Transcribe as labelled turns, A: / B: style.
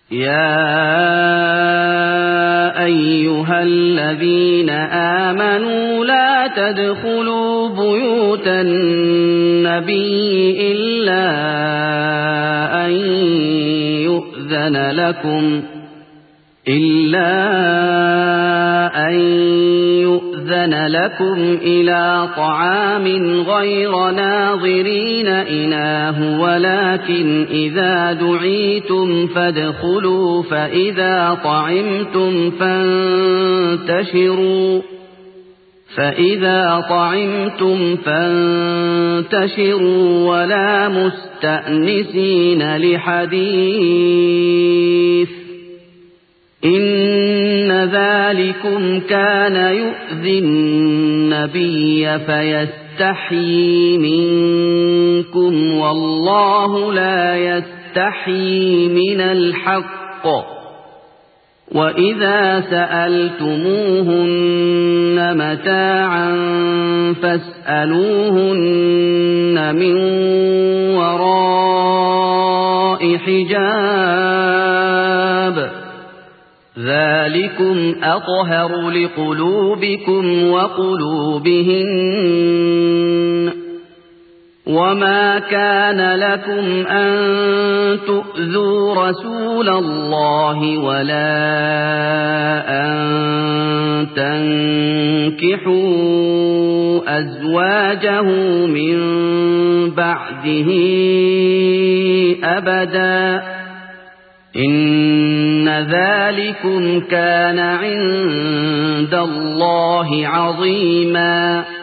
A: يا أيها الذين آمنوا لا تدخلوا بيوت النبي إلا أن يؤذن لكم إلى طعام غير ناظرين إناه ولكن إذا دعيتم فادخلوا فإذا طعمتم فانتشروا ولا مستأنسين لحديث إن ذلكم كان يؤذي النبي فيستحيي منكم والله لا يستحيي من الحق وإذا سألتموهن متاعا فاسألوهن من وراء حجاب ذلكم أطهر لقلوبكم وقلوبهن وما كان لكم أن تؤذوا رسول الله ولا أن تنكحوا أزواجه من بعده أبدا إن ذلكم كان عند الله عظيما